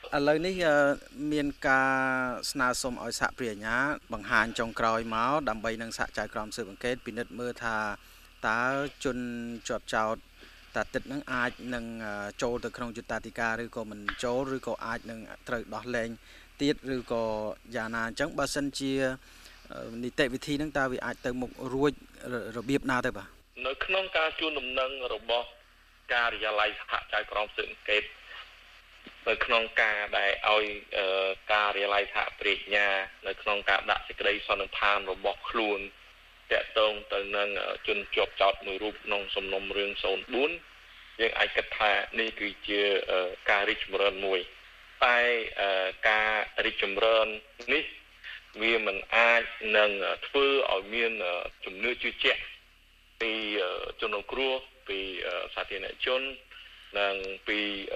ឥឡូវនេះមានការស្នើសុំឲ្យសហប្រញ្ញាបង្ហាញចុងក្រោយមកដើម្បីនឹងសហចៅក្រមស៊ើបអង្កេតពិនិត្យមើលថាតើជនជាប់ចោតតាទឹកនឹងអាចនឹងចូលទៅក្នុងយុត្តាធិការឬក៏មិនចូលឬក៏អាចនឹងត្រូវដោះលែងទៀតឬក៏យ៉ាងណាអញ្ចឹងបើសិនជានីតិវិធីនឹងតើវាអាចទៅមុខរួចរបៀបណាទៅបាទនៅក្នុងការជួនដំណឹងរបស់ការិយាល័យសហចៅក្រមស៊ើបអង្កេតនៅក្នុងការដែលឲ្យការិយាល័យសហប្រញ្ញានៅក្នុងការដាក់សេចក្តីសន្និដ្ឋានរបស់ខ្លួនតាក់ទងទៅនឹងជនជាប់ចោទមួយរូបក្នុងសំណុំរឿង04យើងអាចគិតថានេះគឺជាការរីកចម្រើនមួយតែការរីកចម្រើននេះវាមិនអាចនឹងធ្វើឲ្យមានជំនឿជឿជាក់ពីជនរងគ្រោះពីសាធារណជននិងពី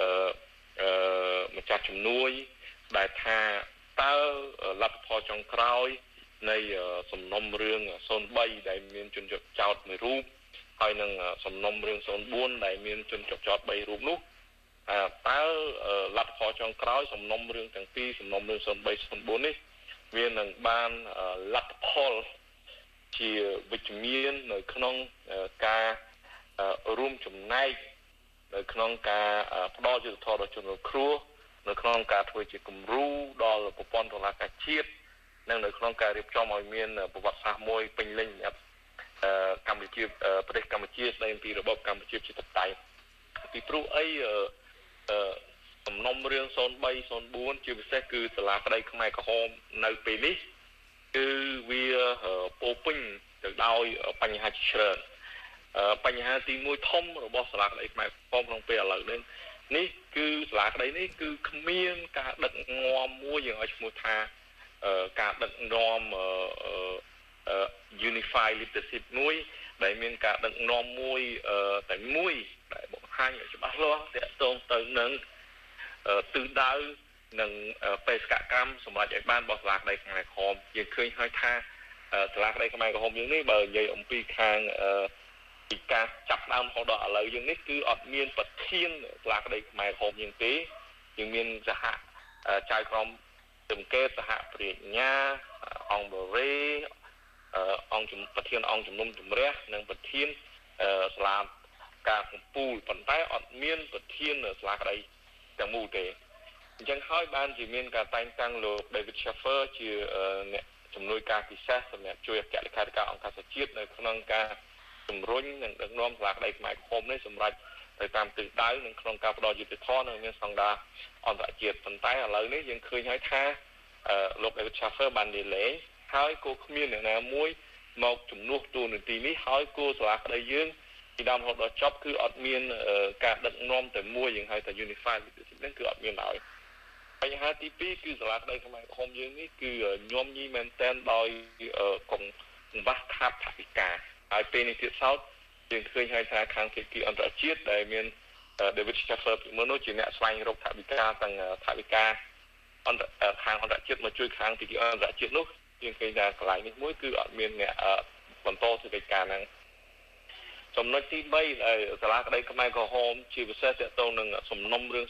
ម្ចាស់ជំនួយដែលថាតើលទ្ធផលចុងក្រោយនៃសំណុំរឿង03ដែលមានជនជាប់ចោទមួយរូបហើយនឹងសំណុំរឿង04ដែលមានជនជាប់ចោទ3រូបនោះតើលទ្ធផលចុងក្រោយសំណុំរឿងទាំងពីរសំណុំរឿង03 04នេះវានឹងបានលទ្ធផលជាវិជ្ជមាននៅក្នុងការរួមចំណែកនៅក្នុងការផ្ដល់យុត្តិធម៌ដល់ជនរងគ្រោះនៅក្នុងការធ្វើជាគំរូដល់ប្រព័ន្ធតុលាការជាតិនិងនៅក្នុងការរៀបចំឲ្យមានប្រវត្តិសាស្ត្រមួយពេញលេញកម្ពុជាប្រទេសកម្ពុជាស្ដីពីរបបកម្ពុជាជាតបតៃពីព្រោះអីសំណុំរឿង03 04ជាពិសេសគឺសាលាក្តីខ្មែរក្រហមនៅពេលនេះគឺវាពោពេញទៅដោយបញ្ហាជាច្រើនបញ្ហាទី1ធំរបស់សាលាក្តីខ្មែរក្រហមក្នុងពេលឥឡូវនេះគឺសាលាក្តីនេះគឺគ្មានការដឹកនាំមួយយើងឲ្យឈ្មោះថាការដឹកនាំ Unified Leadership មួយដែលមានការដឹកនាំមួយតែមួយដែលបង្ហាញឲ្យច្បាស់លាស់ទាក់ទងទៅនឹងទិសដៅនិងបេសកកម្មសម្រាប់ឲ្យបានរបស់សាលាក្តីខ្មែរក្រហមយើងឃើញហើយថាសាលាក្តីខ្មែរក្រហមយើងនេះបើនិយាយអំពីខាងពីការចាប់ដើមរហូតដល់ឥឡូវយើងនេះគឺអត់មានប្រធានសាលាក្តីខ្មែរក្រហមយើងទេយើងមានសហចៅក្រមសង្កេតសហប្រញ្ញាអង្គបរិយអង្គប្រធានអង្គជំនុំជម្រះនិងប្រធានសាលាការកម្ពុជាប៉ុន្តែអត់មានប្រធានសាលាក្តីទាំងមូលទេអញ្ចឹងហើយបានជាមានការតែងតាំងលោក David Schaffer ជាអ្នកជំនួយការពិសេសសម្រាប់ជួយអគ្គលេខាធិការអង្គការសហជាតិនៅក្នុងការជំរុញនិងដឹកនាំសាលាក្តីខ្មែរក្រហមនេះសម្រាប់ទៅតាមទិសដៅនិងក្នុងការផ្ដល់យុត្តិធម៌និងមានស្តង់ដារអន្តរជាតិប៉ុន្តែឥឡូវនេះយើងឃើញហើយថាលោក David Schaffer បានលាលែងហើយក៏គ្មានអ្នកណាមួយមកជំនួសតួនាទីនេះហើយគោលសាលាក្តីយើងពីដើមរហូតដល់ចប់គឺអត់មានការដឹកនាំតែមួយយើងហៅថា Unified Leadership ហ្នឹងគឺអត់មានឡើយបញ្ហាទី2គឺសាលាក្តីខ្មែរក្រហមយើងនេះគឺញោមញីមែនតែនដោយកង្វះខាតថវិកាហើយពេលនេះទៀតសោតយើងឃើញហើយថាខាងភាគីអន្តរជាតិដែលមាន David Schaffer ពីមុននោះជាអ្នកស្វែងរកថវិកាទាំងថវិកាខាងអន្តរជាតិមកជួយខាងភាគីអន្តរជាតិនោះយើងឃើញថាកន្លែងនេះមួយគឺអត់មានអ្នកបន្តសេចក្តីការហ្នឹងចំណុចទី3ដែលសាលាក្តីខ្មែរក្រហមជាពិសេសទាក់ទងនឹងសំណុំរឿង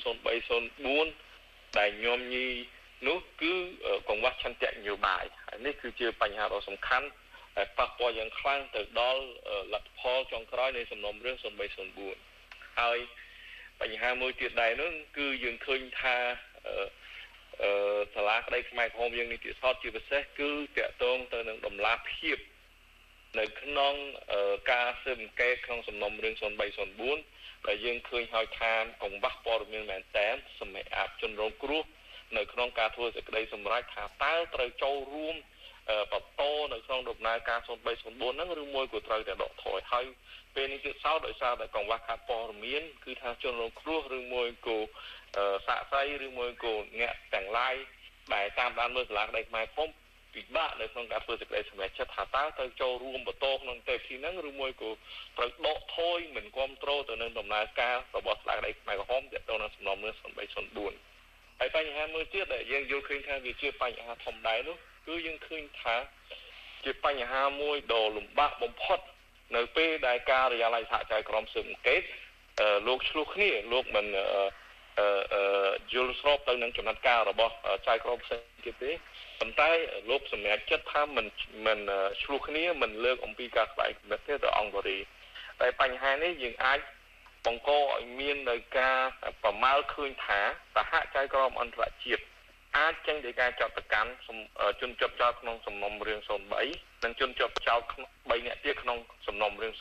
03 04ដែលញោមញីនោះគឺកង្វះឆន្ទៈនយោបាយហើយនេះគឺជាបញ្ហាដ៏សំខាន់ដែលប៉ះពាល់យ៉ាងខ្លាំងទៅដល់លទ្ធផលចុងក្រោយនៃសំណុំរឿង03 04ហើយបញ្ហាមួយទៀតដែរនោះគឺយើងឃើញថាសាលាក្តីខ្មែរក្រហមយើងនេះទៀតសោតជាពិសេសគឺតាក់ទងទៅនឹងដំណាភាពនៅក្នុងការស៊ើបអង្កេតក្នុងសំណុំរឿង03 04ដែលយើងឃើញហើយថាកង្វះព័ត៌មានមែនតែនសម្រាប់ជនរងគ្រោះនៅក្នុងការធ្វើសេចក្តីសម្រេចថាតើត្រូវចូលរួមបន្តនៅក្នុងដំណើរការ03 04ហ្នឹងឬមួយក៏ត្រូវតែដកថយហើយពេលនេះទៀតសោតដោយសារតែកង្វះខាតព័ត៌មានគឺថាជនរងគ្រោះឬមួយក៏សាក់សៃឬមួយក៏អ្នកទាំងឡាយដែលតាមដានមើលសាលាក្តីខ្មែរក្រហមពិបាកនៅក្នុងការធ្វើសេចក្តីសម្រេចចិត្តថាតើត្រូវចូលរួមបន្តក្នុងទេពីហ្នឹងឬមួយក៏ត្រូវដកថយមិនគ្រប់គ្រងទៅនឹងដំណើរការរបស់សាលាក្តីខ្មែរក្រហមទាក់ទងនឹងសំណុំរឿង03 04ហើយបញ្ហាមួយទៀតដែលយើងយល់ឃើញថាវាជាបញ្ហាធំដែរនោះគឺយើងឃើញថាជាបញ្ហាមួយដ៏លំបាកបំផុតនៅពេលដែលការិយាល័យសហចៅក្រមស៊ើបអង្កេតលោកឆ្លោះគ្នាលោកមិនយល់ស្របទៅនឹងចំណាត់ការរបស់ចៅក្រមផ្សេងទៀតទេប៉ុន្តែលោកសម្រាប់ចិត្តថាមិនឆ្លោះគ្នាមិនលើកអំពីការស្វែងគំនិតទេទៅអង្គបរិយតែបញ្ហានេះយើងអាចបង្កឲ្យមាននៅការប្រមាលឃើញថាសហចៅក្រមអន្តរជាតិអាចចេញដោយការចាត់ប្រកាន់ជនជាប់ចោទក្នុងសំណុំរឿង03និងជនជាប់ចោទ3នាក់ទៀតក្នុងសំណុំរឿង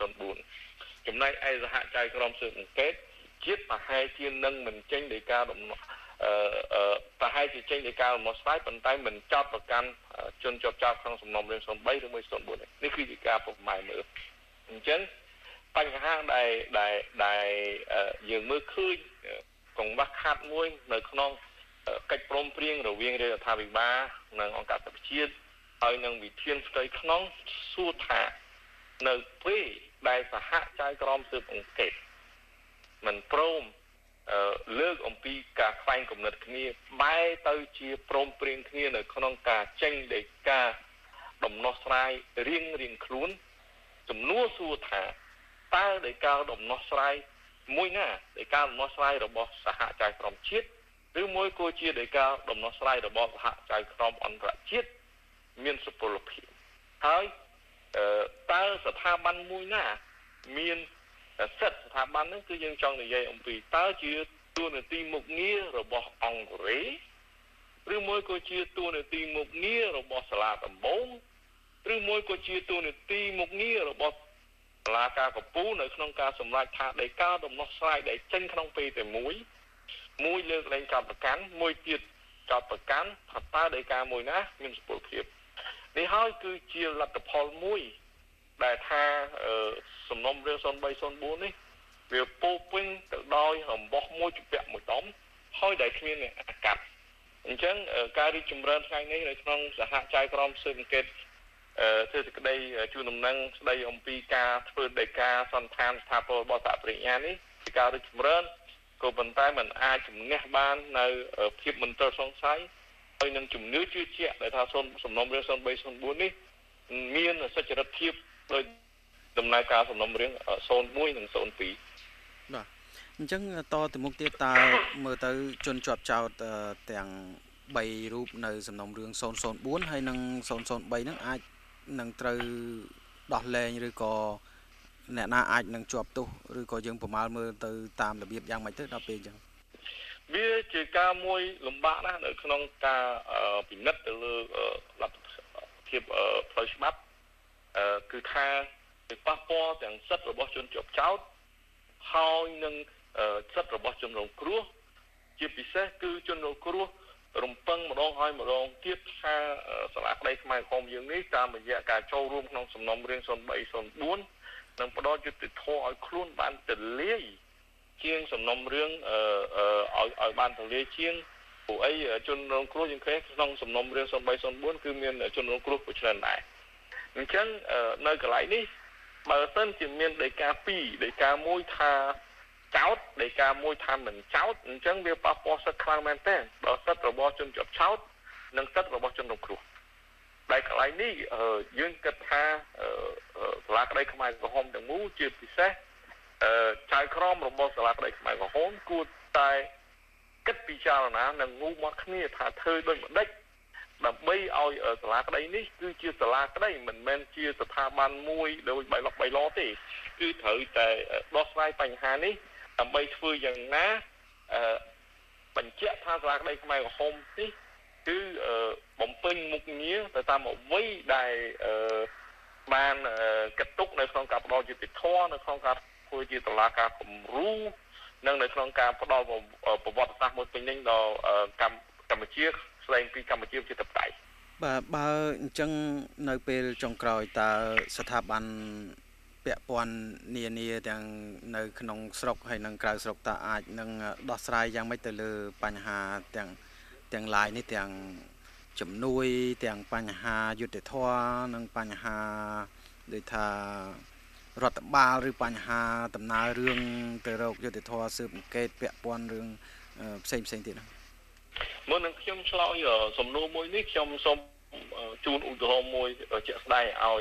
04ចំណែកឯសហចៅក្រមស៊ើបអង្កេតជាតិប្រហែលជានឹងមិនចេញដោយការប្រហែលជាចេញដោយការដំណោះស្រាយប៉ុន្តែមិនចោទប្រកាន់ជនជាប់ចោទក្នុងសំណុំរឿង03ឬមួយ04នេះគឺជាការប្រមាថមើលអញ្ចឹងបញ្ហាដែលយើងមើលឃើញកង្វះខាតមួយនៅក្នុងកិច្ចព្រមព្រៀងរវាងរដ្ឋាភិបាលនិងអង្គការសហប្រជាជាតិហើយនឹងវិធានផ្ទៃក្នុងសួរថានៅពេលដែលសហចៅក្រមស៊ើបអង្កេតមិនព្រមលើកអំពីការខ្វែងគំនិតគ្នាបែរទៅជាព្រមព្រៀងគ្នានៅក្នុងការចេញដីកាដំណោះស្រាយរៀងខ្លួនសំណួរសួរថាតើដីកាដំណោះស្រាយមួយណាដីកាដំណោះស្រាយរបស់សហចៅក្រមជាតិឬមួយក៏ជាដីកាដំណោះស្រាយរបស់សហចៅក្រមអន្តរជាតិមានសុពលភាពហើយតើស្ថាប័នមួយណាមានសិទ្ធិស្ថាប័នហ្នឹងគឺយើងចង់និយាយអំពីតើជាទួលនីតិមុខងាររបស់អង្គរេឬមួយក៏ជាទួលនីតិមុខងាររបស់សាលាដំបងឬមួយក៏ជាទួលនីតិមុខងាររបស់សាលាការកំពូលនៅក្នុងការសម្រេចថាដីកាដំណោះស្រាយដែលចេញក្នុងពេលតែមួយលើកលែងចោទប្រកាន់មួយទៀតចោទប្រកាន់ថាតើដីកាមួយណាមានសុពលភាពនេះហើយគឺជាលទ្ធផលមួយដែលថាសំណុំរឿង0304នេះវាពោពេញទៅដោយអំបោះមួយជំពាក់មួយដុំហើយដែលគ្មានអាកាសអញ្ចឹងការរីកចម្រើនថ្ងៃនេះនៅក្នុងសហចៅក្រមស៊ើបអង្កេតធ្វើសេចក្តីជូនដំណឹងស្តីអំពីការធ្វើដីកាសន្តានស្ថាពររបស់សហប្រញ្ញានេះជាការរីកចម្រើនក៏ប៉ុន្តែมันអាចជំនះបាននៅភាពមិនត្រូវសង្ស័យហើយនឹងជំនឿជឿជាក់ដែលថាសំណុំរឿង0304នេះមានសច្ចរិតភាពដោយដំណើរការសំណុំរឿង01និង02 បាទអញ្ចឹងតទៅមុខទៀតតើមើលទៅជនជាប់ចោទទាំង3រូបនៅសំណុំរឿង004ហើយនិង003ហ្នឹងអាចនឹងត្រូវដោះលែងឬក៏អ្នកណាអាចនឹងជាប់ទោសឬក៏យើងប្រមាលមើលទៅតាមរបៀបយ៉ាងម៉េចទៅដល់ពេលអញ្ចឹងវាជាការមួយលំបាកណាស់នៅក្នុងការពិនិត្យទៅលើលទ្ធភាពផ្លូវច្បាប់គឺថាវាប៉ះពាល់ទាំងសិទ្ធិរបស់ជនជាប់ចោទហើយនឹងសិទ្ធិរបស់ជនរងគ្រោះជាពិសេសគឺជនរងគ្រោះរំពឹងម្ដងហើយម្ដងទៀតថាសាលាក្តីខ្មែរក្រមយើងនេះតាមរយៈការចូលរួមក្នុងសំណុំរឿង0304នឹងផ្ដល់យុត្តិធម៌ឲ្យខ្លួនបានទលាយជាងសំណុំរឿងឲ្យបានទលាយជាងព្រោះអីជនរងគ្រោះយើងឃើញក្នុងសំណុំរឿង0304គឺមានជនរងគ្រោះជាច្រើនដែរអញ្ចឹងនៅកន្លែងនេះបើសិនជាមានដីកា2ដីកាមួយថាចោតដីកាមួយថាមិនចោតអញ្ចឹងវាប៉ះពាល់សិទ្ធិខ្លាំងមែនទែនដល់សិទ្ធិរបស់ជនជាប់ចោតនិងសិទ្ធិរបស់ជនរងគ្រោះដែលកន្លែងនេះយើងគិតថាសាលាក្តីខ្មែរក្រហមទាំងមូលជាពិសេសចៅក្រមរបស់សាលាក្តីខ្មែរក្រហមគួរតែគិតពិចារណានិងងូមកគ្នាថាធ្វើដូចម្ដេចដើម្បីឲ្យសាលាក្តីនេះគឺជាសាលាក្តីមិនមែនជាស្ថាប័នមួយដោយបៃលុកបៃឡទេគឺត្រូវតែដោះស្រាយបញ្ហានេះដើម្បីធ្វើយ៉ាងណាបញ្ជាក់ថាសាលាក្តីខ្មែរក្រហមនេះគឺបំពេញមុខងារទៅតាមអ្វីដែលបានកាត់ទុកនៅក្នុងការផ្ដល់យុត្តិធម៌នៅក្នុងការធ្វើជាតុលាការគំរូនិងនៅក្នុងការផ្ដល់ប្រវត្តិសាស្ត្រមួយពេញលេញដល់កម្ពុជាស្ដែងពីកម្ពុជាជាតបតៃបាទបើអញ្ចឹងនៅពេលចុងក្រោយតើស្ថាប័នពាក់ព័ន្ធនានាទាំងនៅក្នុងស្រុកហើយនិងក្រៅស្រុកតើអាចនឹងដោះស្រាយយ៉ាងម៉េចទៅលើបញ្ហាទាំងឡាយនេះទាំងជំនួយទាំងបញ្ហាយុត្តិធម៌និងបញ្ហាដូចថារដ្ឋបាលឬបញ្ហាដំណើររឿងទៅរកយុត្តិធម៌ស៊ើបអង្កេតពាក់ព័ន្ធរឿងផ្សេងទៀតហ្នឹងមុននឹងខ្ញុំឆ្លើយសំណួរមួយនេះខ្ញុំសូមជូនឧទាហរណ៍មួយជាក់ស្ដែងឲ្យ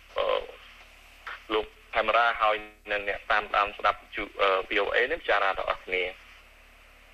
លោកកាមេរ៉ាហើយនិងអ្នកតាមដានស្ដាប់VOA នេះពិចារណាដល់អស់គ្នា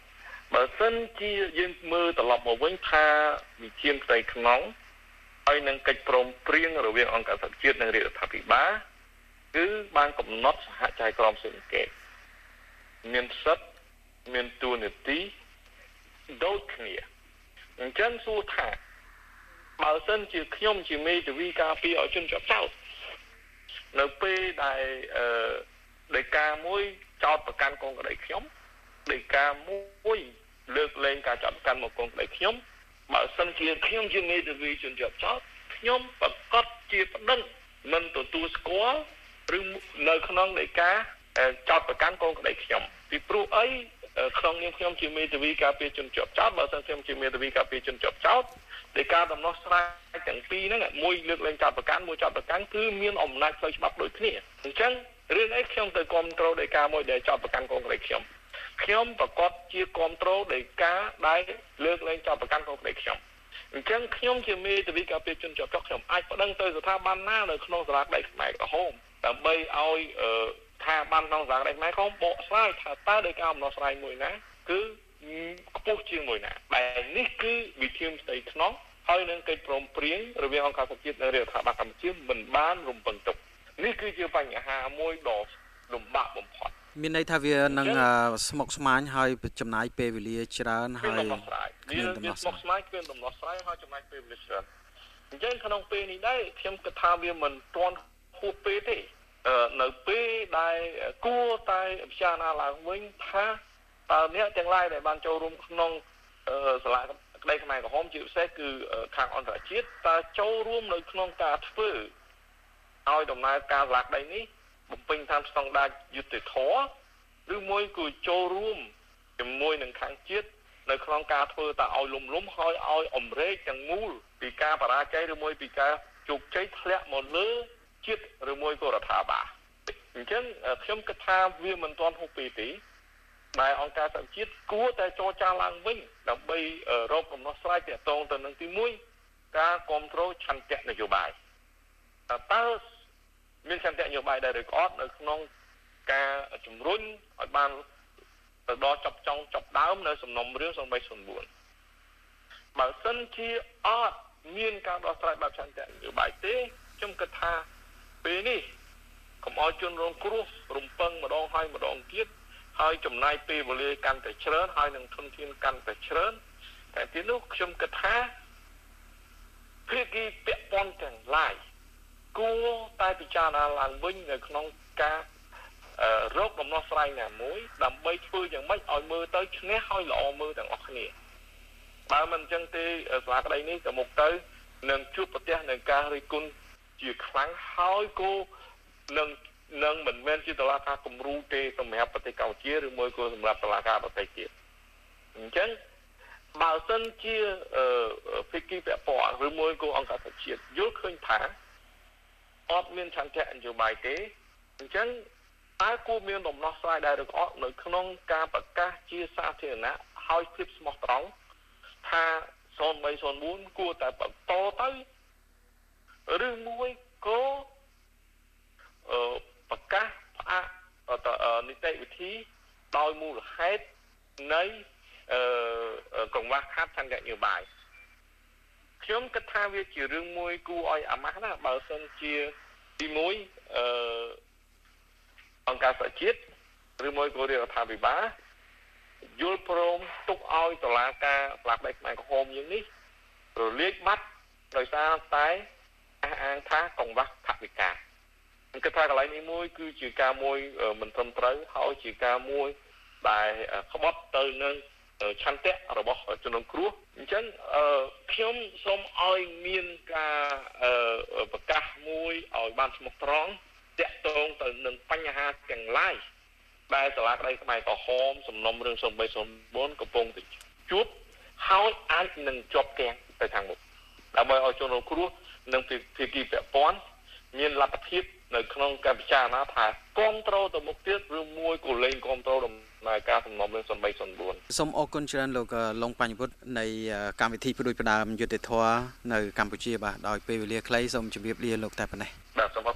បើសិនជាយើងមើលត្រឡប់មកវិញថាវិធានផ្ទៃក្នុងហើយនឹងកិច្ចព្រមព្រៀងរវាងអង្គការសហជាតិនិងរាជរដ្ឋាភិបាលគឺបានកំណត់សហចៅក្រមស៊ើបអង្កេតមានសិទ្ធិមានតួនាទីដូចគ្នាអញ្ចឹងសួរថាបើសិនជាខ្ញុំជាមេធាវីការពារឲ្យជនជាប់ចោទនៅពេលដែលដីកាមួយចោទប្រកាន់កូនក្តីខ្ញុំដីកាមួយលើកលែងការចោទប្រកាន់មកកូនក្តីខ្ញុំបើសិនជាខ្ញុំជាមេធាវីជនជាប់ចោទខ្ញុំប្រកាសជាប្តឹងមិនទទួលស្គាល់ឬនៅក្នុងដីកាចោទប្រកាន់កូនក្តីខ្ញុំពីព្រោះអីក្នុងនាមខ្ញុំជាមេធាវីការពារជនជាប់ចោទបើសិនខ្ញុំជាមេធាវីការពារជនជាប់ចោទដីកាដំណោះស្រាយទាំងពីរហ្នឹងមួយលើកលែងចោទប្រកាន់មួយចោទប្រកាន់គឺមានអំណាចផ្លូវច្បាប់ដូចគ្នាអញ្ចឹងរឿងអីខ្ញុំទៅគ្រប់គ្រងដីកាមួយដែលចោទប្រកាន់កូនក្តីខ្ញុំប្រកាសជាគ្រប់គ្រងដីកាដែលលើកលែងចោទប្រកាន់កូនក្តីខ្ញុំអញ្ចឹងខ្ញុំជាមេធាវីការពារជនជាប់ចោទខ្ញុំអាចប្តឹងទៅស្ថាប័នណានៅក្នុងសាលាក្តីខ្មែរក្រហមដើម្បីឲ្យស្ថាប័នក្នុងសាលាក្តីខ្មែរក្រហមបកស្រាយថាតើដីកាដំណោះស្រាយមួយណាគឺខ្ពស់ជាងមួយណាដែលនេះគឺវិធានផ្ទៃក្នុងហើយនឹងកិច្ចព្រមព្រៀងរវាងអង្គការសហជាតិនិងរាជរដ្ឋាភិបាលកម្ពុជាមិនបានរំពឹងទុកនេះគឺជាបញ្ហាមួយដ៏លំបាកបំផុតមានន័យថាវានឹងស្មុគស្មាញហើយចំណាយពេលវេលាច្រើនហើយដំណោះស្រាយវាស្មុគស្មាញគឺដំណោះស្រាយហើយចំណាយពេលវេលាច្រើនអញ្ចឹងក្នុងពេលនេះដែរខ្ញុំគិតថាវាមិនទាន់ហួសពេលទេនៅពេលដែលគួរតែពិចារណាឡើងវិញថាតើអ្នកទាំងឡាយដែលបានចូលរួមក្នុងសាលាក្តីខ្មែរក្រហមជាពិសេសគឺខាងអន្តរជាតិតើចូលរួមនៅក្នុងការធ្វើឲ្យដំណើរការសាលាក្តីនេះបំពេញតាមស្តង់ដារយុត្តិធម៌ឬមួយគឺចូលរួមជាមួយនឹងខាងជាតិនៅក្នុងការធ្វើតើឲ្យលំហើយឲ្យអមរេចទាំងមូលពីការបរាជ័យឬមួយពីការជោគជ័យធ្លាក់មកលើជាតិឬមួយក៏រដ្ឋាភិបាលអញ្ចឹងខ្ញុំគិតថាវាមិនទាន់ហួសពេលទេដែលអង្គការសហជាតិគួរតែចរចាឡើងវិញដើម្បីរកដំណោះស្រាយទាក់ទងទៅនឹងទី1ការគ្រប់គ្រងឆន្ទៈនយោបាយតើមានឆន្ទៈនយោបាយដែរឬក៏អត់នៅក្នុងការជំរុញឲ្យបានទៅដល់ចប់ដើមនៅសំណុំរឿង0304បើសិនជាអត់មានការដោះស្រាយបែបឆន្ទៈនយោបាយទេខ្ញុំគិតថាពេលនេះកុំឲ្យជនរងគ្រោះរំពឹងម្ដងហើយម្ដងទៀតហើយចំណាយពេលវេលាកាន់តែច្រើនហើយនឹងធនធានកាន់តែច្រើនតែទីនោះខ្ញុំគិតថាភាគីពាក់ព័ន្ធទាំងឡាយគួរតែពិចារណាឡើងវិញនៅក្នុងការរកដំណោះស្រាយណាមួយដើម្បីធ្វើយ៉ាងម៉េចឲ្យមើលទៅឈ្នះហើយល្អមើលទាំងអស់គ្នាបើមិនអញ្ចឹងទេសាលាក្តីនេះទៅមុខទៅនឹងជួបប្រទះនឹងការរិះគន់ជាខ្លាំងហើយក៏នឹងមិនមែនជាតុលាការគំរូទេសម្រាប់ប្រទេសកម្ពុជាឬមួយក៏សម្រាប់តុលាការដទៃទៀតអញ្ចឹងបើសិនជាភាគីពាក់ព័ន្ធឬមួយក៏អង្គការសហជាតិយល់ឃើញថាអត់មានឆន្ទៈនយោបាយទេអញ្ចឹងតើគួរមានដំណោះស្រាយដែរឬក៏អត់នៅក្នុងការប្រកាសជាសាធារណៈហើយភាពស្មោះត្រង់ថា0304គួរតែបន្តទៅឬមួយក៏ប្រកាសផ្អាកនីតិវិធីដោយមូលហេតុនៃកង្វះខាតឆន្ទៈនយោបាយខ្ញុំគិតថាវាជារឿងមួយគួរឲ្យអាម៉ាស់ណាស់បើសិនជាទី1អង្គការសហជាតិឬមួយក៏រាជរដ្ឋាភិបាលយល់ព្រមទុកឲ្យតុលាការផ្លាកដីខ្មែរក្រហមយើងនេះរលាយបាត់ដោយសារតែអះអាងថាកង្វះថវិកាខ្ញុំគិតថាកន្លែងនេះមួយគឺជាការមួយមិនត្រឹមត្រូវហើយជាការមួយដែលក្បត់ទៅនឹងឆន្ទៈរបស់ជនរងគ្រោះអញ្ចឹងខ្ញុំសូមឲ្យមានការប្រកាសមួយឲ្យបានស្មោះត្រង់តាក់ទងទៅនឹងបញ្ហាទាំងឡាយដែលសាលាក្តីខ្មែរក្រហមសំណុំរឿង0304កំពុងតែជួបហើយអាចនឹងជាប់គាំងទៅខាងមុខដើម្បីឲ្យជនរងគ្រោះនិងភាគីពាក់ព័ន្ធមានលទ្ធភាពនៅក្នុងការពិចារណាថាគ្រប់គ្រងទៅមុខទៀតឬមួយក៏លែងគ្រប់គ្រងដំណើរការសំណុំរឿង0304 សូមអរគុណច្រើនលោកលងបញ្ញវុឌ្ឍនៃកម្មវិធីផ្ដួចផ្ដើមយុត្តិធម៌នៅកម្ពុជាបាទដោយពេលវេលាខ្លីសូមជម្រាបលាលោកតែប៉ុណ្ណេះបាទសូមអរ